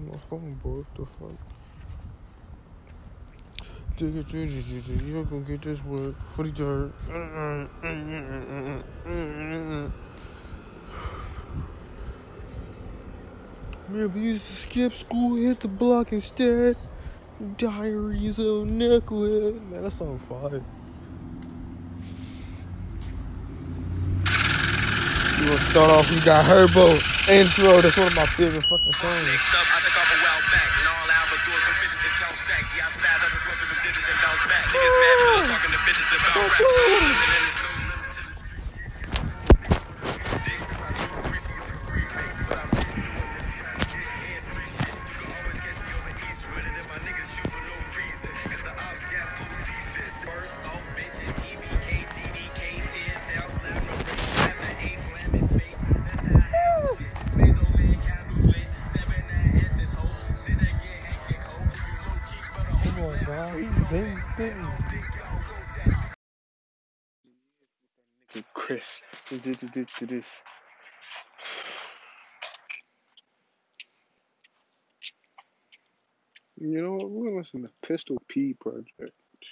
my phone, boy. What the fuck? You're gonna get this word for the dirt. Man, we used to skip school, hit the block instead. Diaries of Neckwood. Man, that song fire. You gonna start off, you got Herbo intro. That's one of my favorite fucking songs. Next up, I took off a while back. And all out for doing some fitness and bounce back. See, I spazzed out the smoke of the digits and bounce back. Niggas mad, pillow talking to business about rap. So I'm living in this new limit to the street. Dicks, I do a greasy on the free base. But I'm really doing this rap shit and street shit. You can always catch me over east with it. And my niggas shoot for no reason. Cause the ops got full defense. First off, bitches, EBK, TDK, 10 down, slap no break. Slap the 8 slam his face. That's how I handle shit. Blaze on lit, candles lit. 7 SS hoes. Shit that get hectic, ho. You low key, but a Come on, dog. He's been spitting. Nigga Chris. This. You know what? We're gonna listen to Pistol P Project.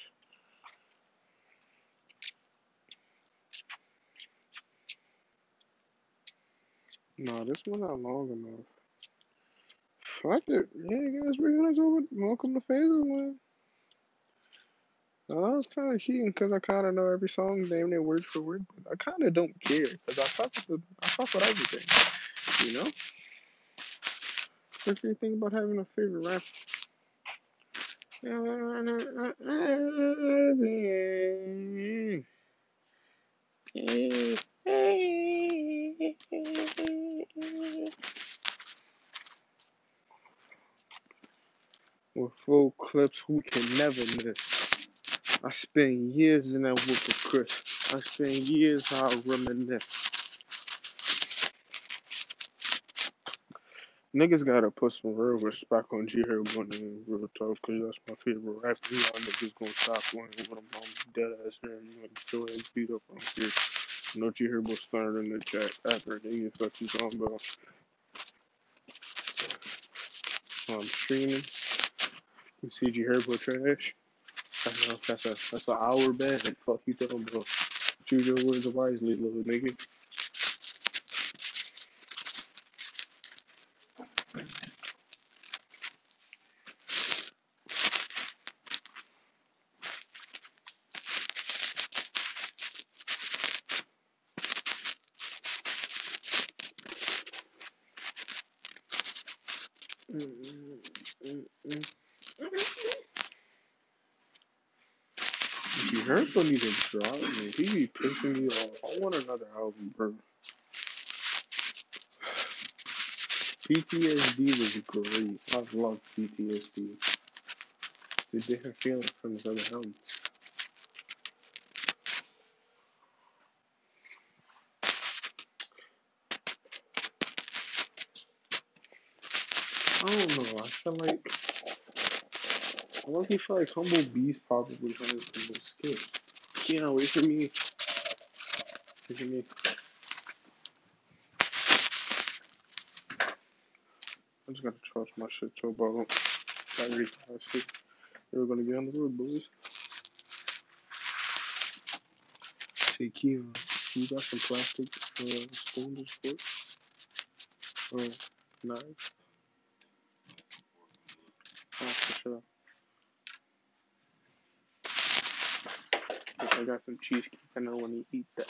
Nah, this one not long enough. Fuck it. Yeah, guys, welcome to Phaserland. I was kind of cheating because I kind of know every song, damn near word for word, but I kind of don't care because I fuck with everything, you know? What's your thing about having a favorite rapper? With full clips, who can never miss? I spent years in that whoop with Chris. I spent years how I reminisce. Niggas gotta put some real respect on G Herbo and real talk, cause that's my favorite rapper. Y'all niggas gonna stop playing with him. I'm dead ass here. You gonna kill his beat up on here. No G Herbo started in the chat after nigga fuck you talking about. I'm streaming. You see G Herbo trash. That's an hour bad. Fuck you talking about. Choose your words wisely, little nigga. G Herbo need to drop me. He be pissing me off. I want another album, bro. PTSD was great. I love PTSD. It's a different feeling from his other album. I don't know. I feel like Humble Beast probably has the most skills. Can't wait for me. Wait for me. I just gotta trust my shit so about that really We're gonna get on the road, boys. Say, Keon, you got some plastic spoons and forks? Knives? Oh, for sure. I got some cheesecake. I know when you eat that.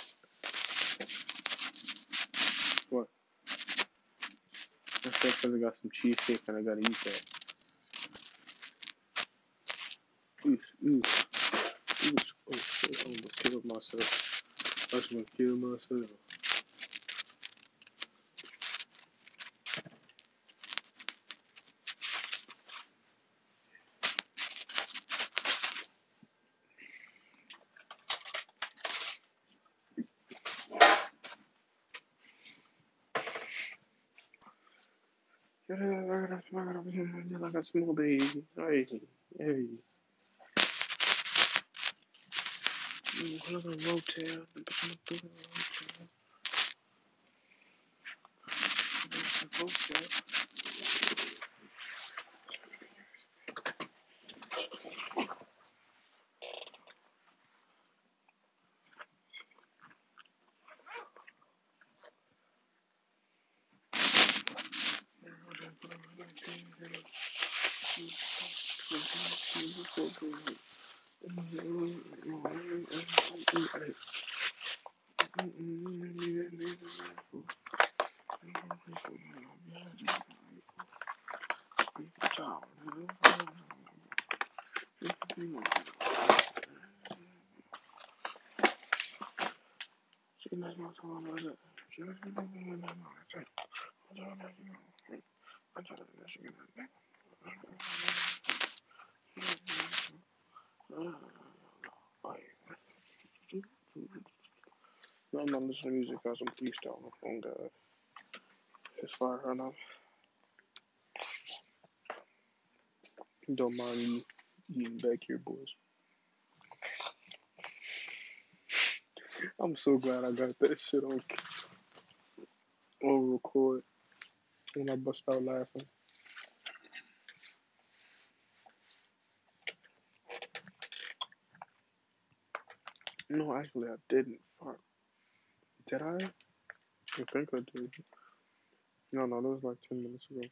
What? That's because I got some cheesecake and I gotta eat that. Ooh. Oh shit, I'm gonna kill myself. I just gonna kill myself. I got small baby. Hey. Look at a motel. No, I'm not listening to music as I'm freestyle on my phone, guys. It's fire right now. Don't mind you eating back here, boys. I'm so glad I got that shit on record when I bust out laughing. No, actually, I didn't. Fuck. Did I? I think I did. No, that was like 10 minutes ago.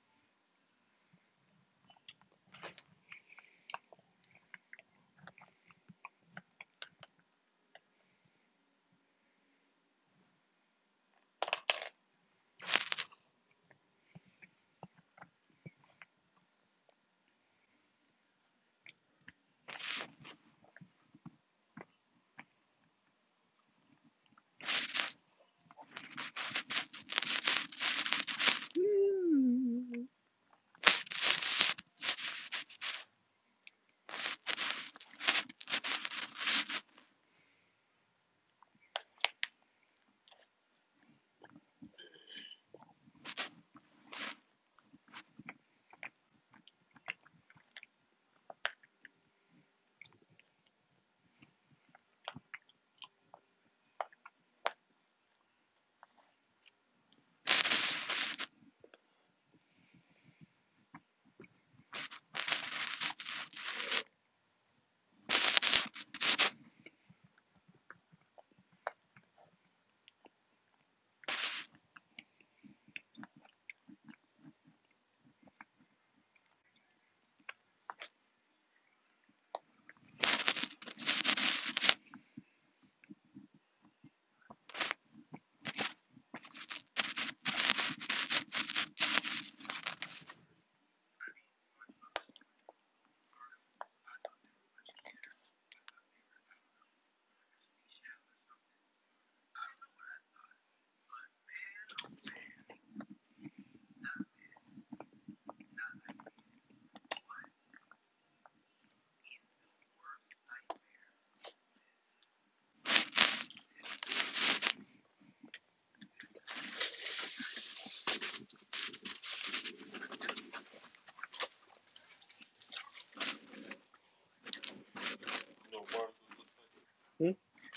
Hmm?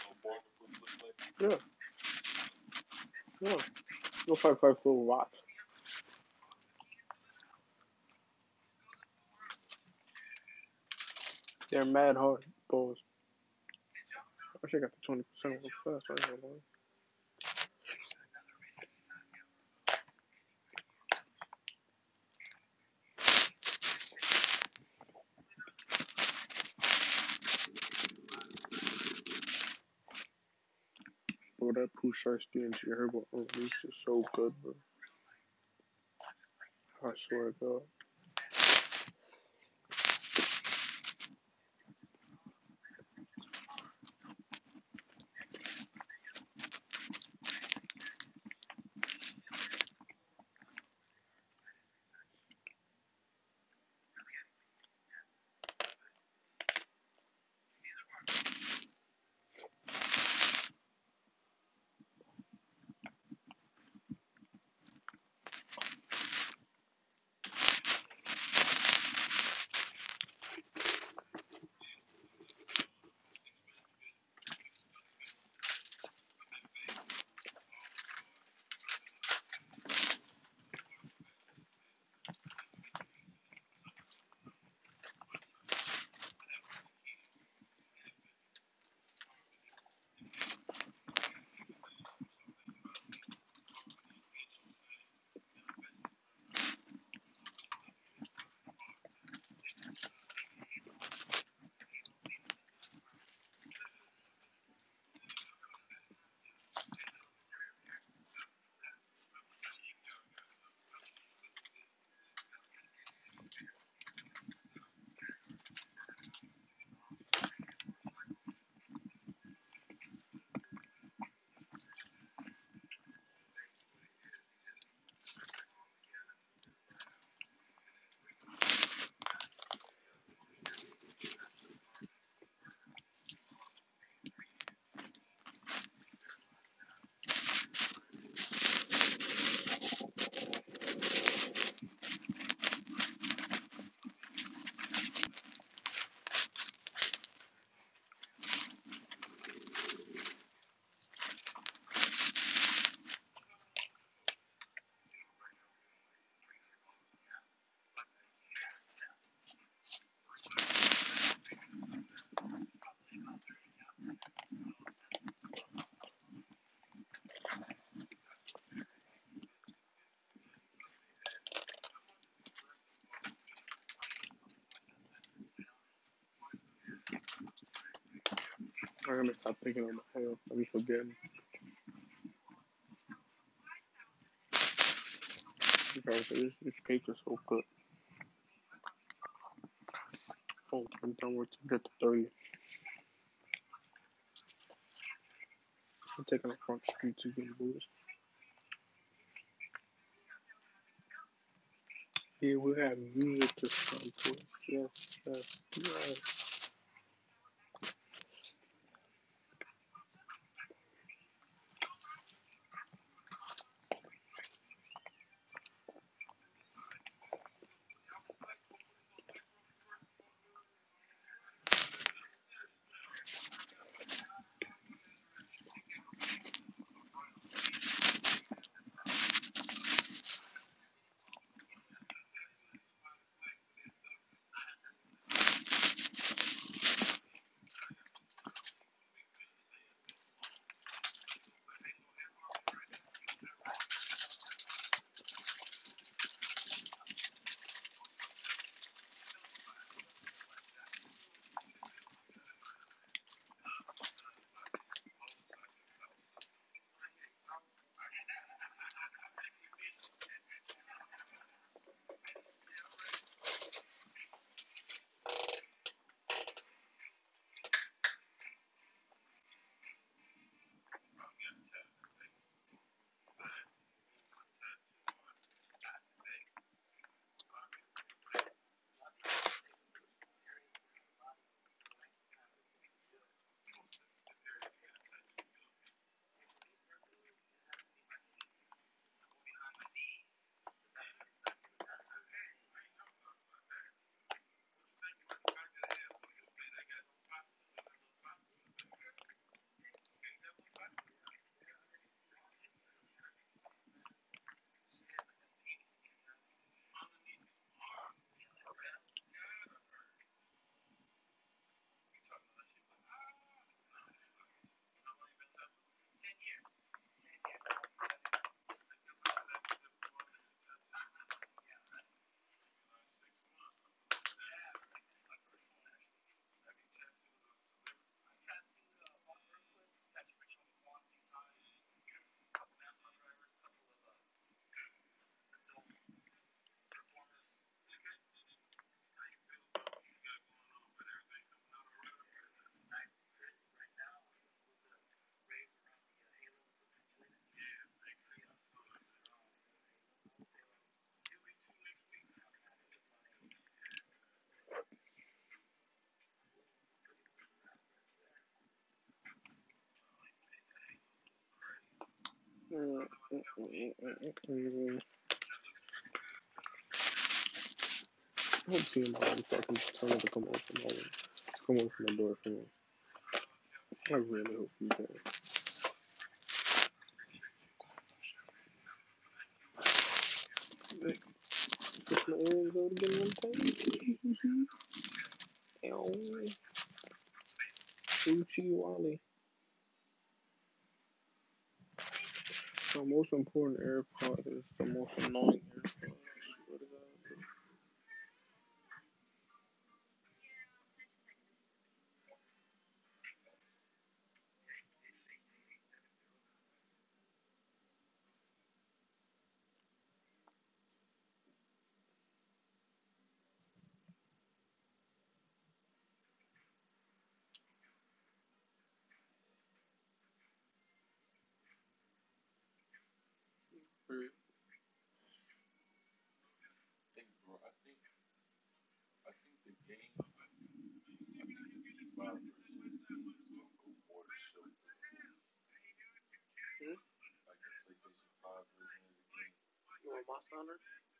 Yeah. Yeah. No 5 full watch. They're mad hard, boys. I should got the 20% off fast right here, man. Bro, that Pooh Shiesty and G Herbo unleashed is so good, bro. I swear to God. gonna stop thinking of my health. I be forgetting. Because this cake is so good. Oh, I'm done with get to 30. I'm taking a front street to get boost. Yeah, we have music to come to it. Yes. I hope seeing my fucking tell to come open the door for me. I really hope you can. Push my ears out again one time. Ow. Uchi Wally. The most important AirPod is the most annoying AirPod. I swear to God. You want Monster Hunter?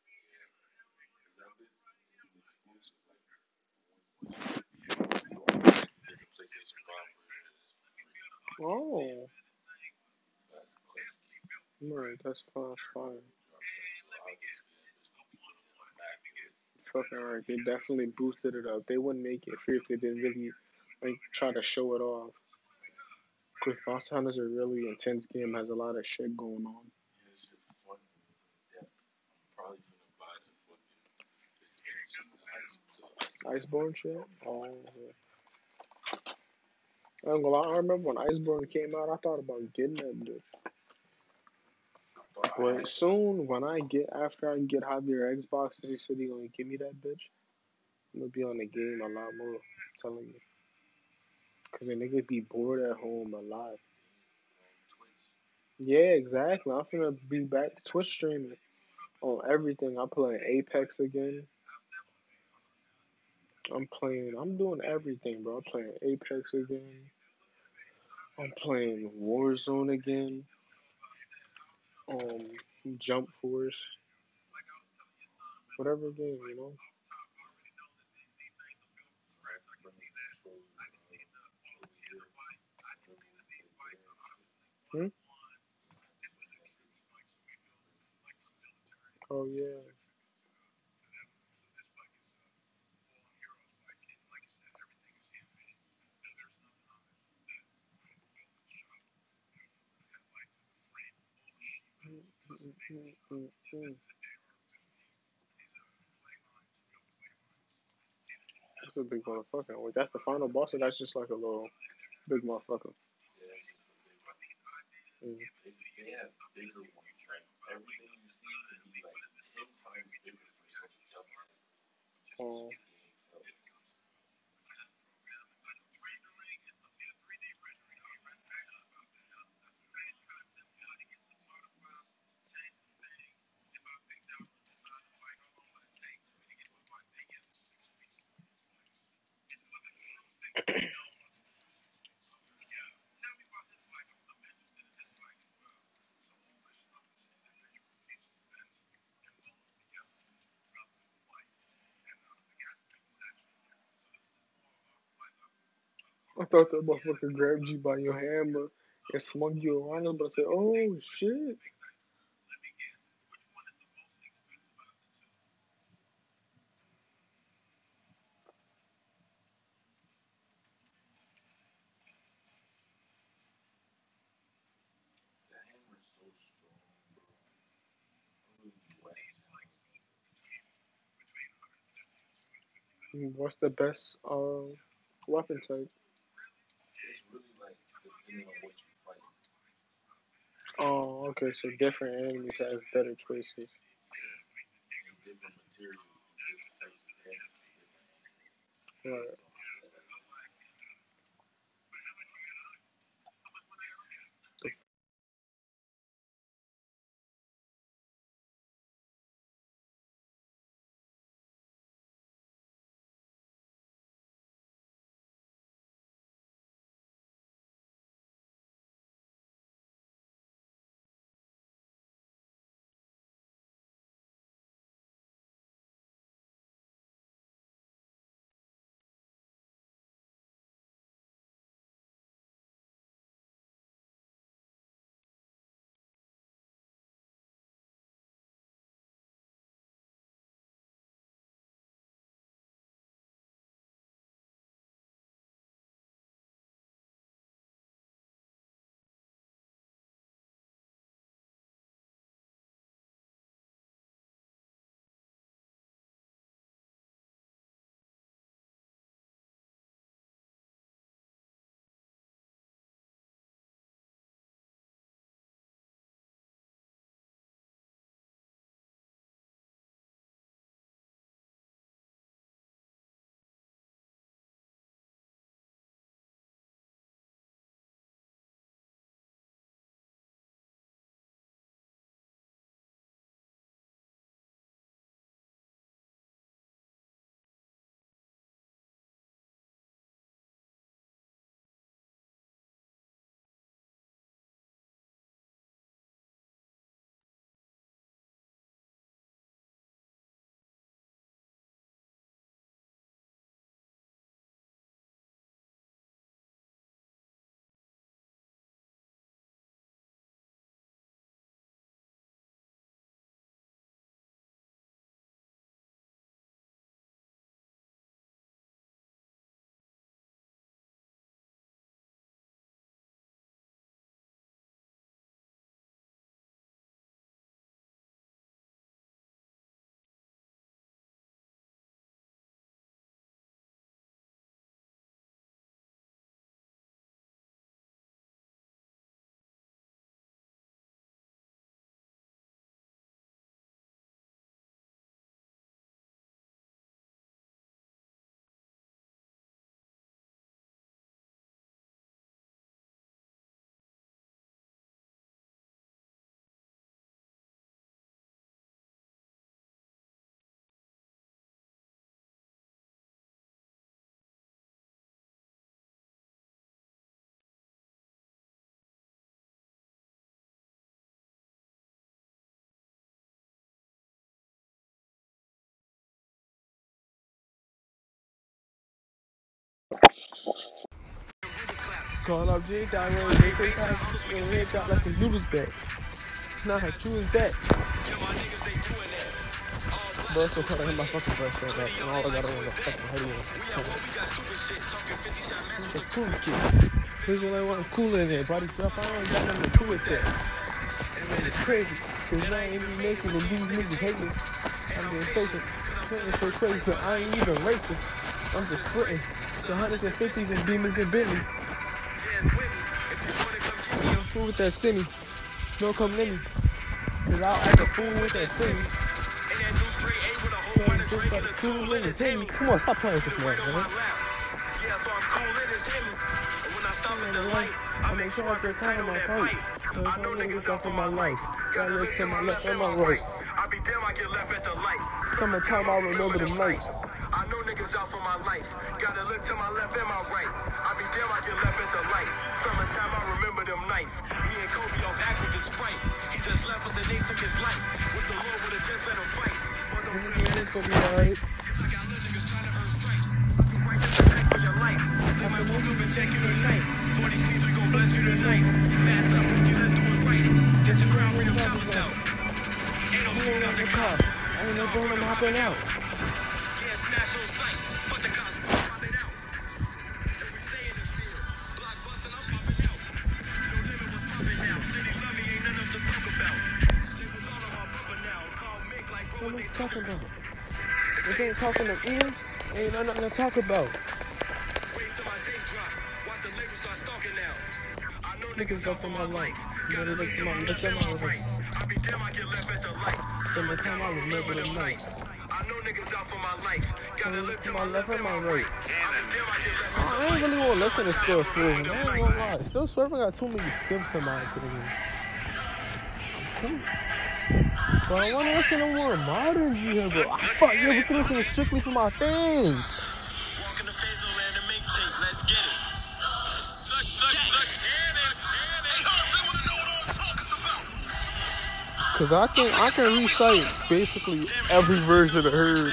Oh, right, that's fine. Fucking right, they definitely boosted it up. They wouldn't make it free if they didn't really like try to show it off. Cause Monster Hunter is a really intense game, has a lot of shit going on. Iceborne shit? Oh, yeah. I ain't gonna lie, I remember when Iceborne came out, I thought about getting that bitch. But soon, when I get after I get Javier Xbox, he said he gonna give me that bitch. I'm gonna be on the game a lot more. I'm telling you, cause a nigga be bored at home a lot. Yeah, exactly. I'm finna be back to Twitch streaming on everything. I'm playing Apex again. I'm doing everything, bro. I'm playing Apex again. I'm playing Warzone again. Jump Force, whatever game, you know. Hmm? Oh yeah. That's a big motherfucker. Wait, that's the final boss, or that's just like a little big motherfucker. Mm. Oh, I thought that motherfucker grabbed you by your hammer and swung you around, but I said, "Oh shit!" What's the best weapon type? Oh, okay, so different enemies have better choices. Right. Calling up J Dog, they take time to red shot like his noodles back. Nah, how true is that? Bro, so cut my fucking breath straight up, and all I got was a fucking hoodie on. The cool kid. Here's what I want cool in there. Body drop, I don't got nothing to do with that. And it's crazy, cause I ain't even making and these niggas hating. I'm being patient. It's so crazy, cause I ain't even racing. I'm just splitting. The 150s and Beamers and Bentleys. I'm fool with that city. Don't come near me. Cause I'll act a fool with that city. Cool in his head. Come on, stop playing with this man, man. I make sure I get time in my fight. Cause I know niggas out for my life. Gotta look to my left and my right. Summertime, I remember the nights. I know niggas out for my life. Gotta look to my left and my right. I be damn, I get left at the light. Summertime, I remember them nights. Me and Kobe off act with the Sprite. He just left us and they took his life. With the Lord would have just let him fight. It's gonna be alright. Check you tonight. 40 sneeze, we gon' bless you tonight. Mass up, what you let's do is right. Get your crown, bring them choppers out. Ain't no food out the car. Ain't no going, I'm hopping out. Yeah, smash on sight. Fuck the cops, pop it out. We stay in the field. Block bustin', I'm popping out. No limit was popping now. City love me, ain't nothing to talk about. They was all on my bumper now. Call Mick like bro, What they are talking about? If they ain't talking to ears, ain't nothing to talk about. Niggas up in my life. Gotta look to my right. I be damn, I get left at the light. Summertime, I remember the nights. I know niggas out for my life. Gotta look To my left and my right. I I ain't really want to listen to Still Swerving. I ain't gonna lie. Still Swerving got too many skips in my opinion. I'm cool. But I want to listen to more modern G here, bro. I thought you ever listen strictly for my fans. Walking the phase over and the mixtape. Let's get it. Cause I can recite basically every verse of the herd.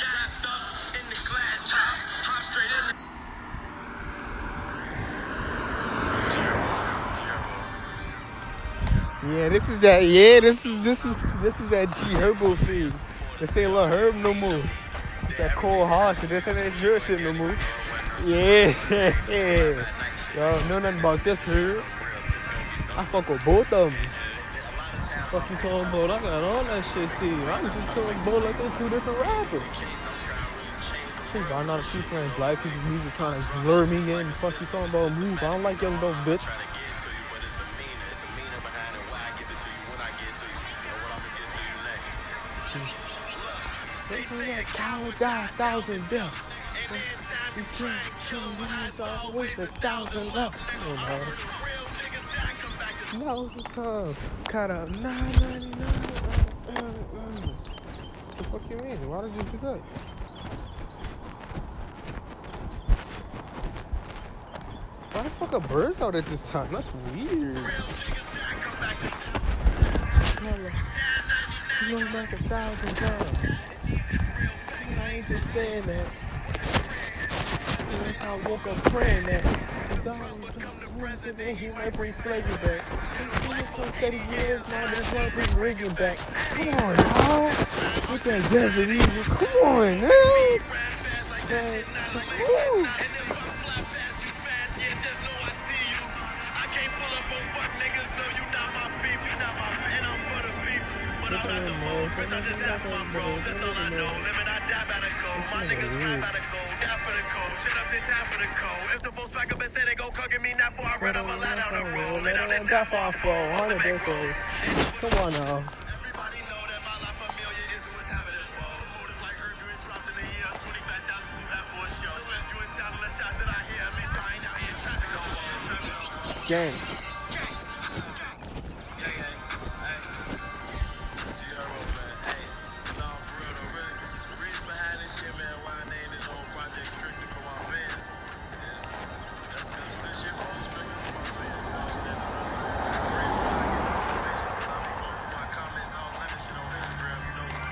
Yeah, this is that. Yeah, this is that G Herbo phase. They say Lil Herb no more. It's that cold hard shit. This ain't that drill shit no more. Yeah, yeah. Y'all know nothing about this Herb. I fuck with both of them. Fuck you talking about? I got all that shit. See, I was just telling both like they're two different rappers. Shit, but I know the people playing black people's music trying to lure me in. Fuck you talking about move? I don't like young dumb bitch. Thousand deaths. You can't kill me, it's always 1,000 left. Come on, man. Now's the time. Cut out 999. What the fuck you mean? Why did you do that? Why the fuck are birds out at this time? That's weird. You know like 1,000 times. I ain't just saying that. I woke up praying that. He might bring slavery back. For 30 years now, that's why I bring rigging back. Come on, y'all. With that Desert Eagle. Come on, man. Woo. If the folks back up and say they gon' come get me now for I run up a ladder down the road. Lay down and die for our fall. 100 decades. Come on now. Everybody know that my life familiar is what's happening for. Promoters like her doing dropped in a year. 25,000 to have for a show. Unless you in town, unless shots that I hear. At least I ain't out here traffic no more. Gang.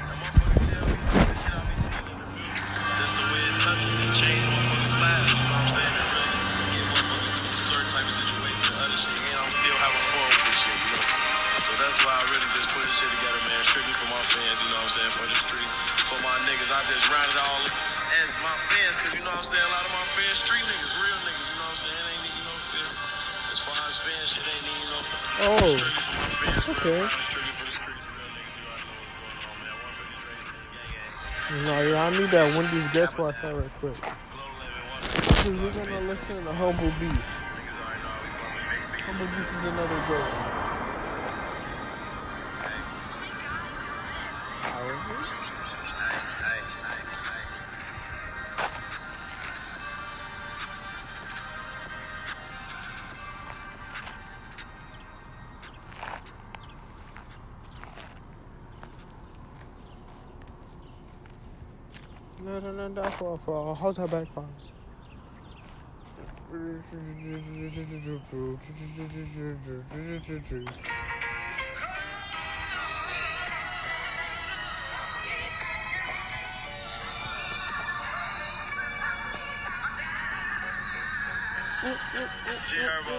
Change motherfuckers' lives, you know what I'm saying? So that's why I really just put this shit together, man. Strictly for my fans, you know what I'm saying? For the streets, for my niggas. I just rounded all as my fans, cause you know what I'm saying? A lot of my fans, street niggas, real niggas, you know what I'm saying? Ain't even no fear. As far as fans, shit ain't even no. Oh, okay. Strictly for the streets, real niggas, you already know what's going on, man. 153, No, yeah, I need that Wendy's guest Wi-Fi right quick. We're gonna listen to Humble Beast. Humble Beast is another goal. No, for how's her back pass? G-Herbo.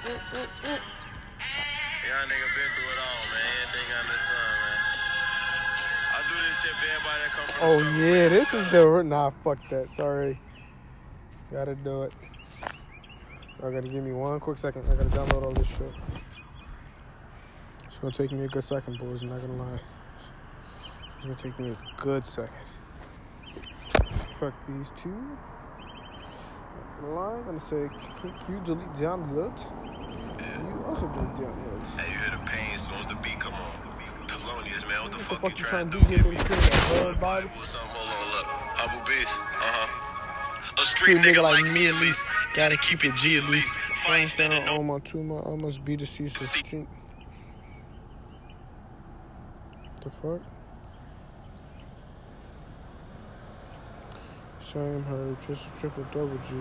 Y'all nigga been through it all, man. Everything under the sun, man. I do this shit for everybody that come from the Oh struggle, yeah, man. this is the nah. Fuck that. Sorry. Gotta do it. Y'all gotta give me 1 quick second. I gotta download all this shit. It's gonna take me a good second, boys. I'm not gonna lie. It's gonna take me a good second. Fuck these two. Not gonna lie. I'm gonna say, can you delete download? You also delete download. Hey, you hear the pain as soon as the beat come on. Thelonious, man, what the fuck you you trying to do? do? Get me to that Bible. What's up? Hold on, look. Humble Beast. A street nigga like me at least. Gotta keep it G at least. If I ain't standing no. On my 2 month, I must be deceased. Street. The fuck? Same her, just a triple double G.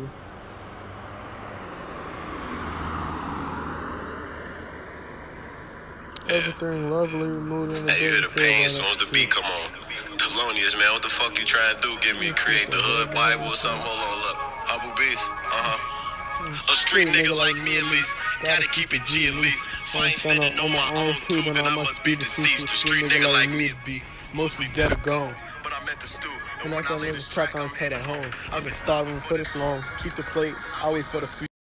Everything lovely, mood in the Hey, you hear the pain as soon as the beat come on. Thelonious, man, what the fuck you trying to do? Give me create the hood Bible or something? Hold on, look. Humble Beast. A street nigga like me at least. Gotta keep it G at least. If I ain't standing on my own too, then I must be deceased. The street nigga like me to be mostly dead or gone. But I'm at the stew. And I can live this track on cut at home. I've been starving for this long. Keep the plate, I wait for the food.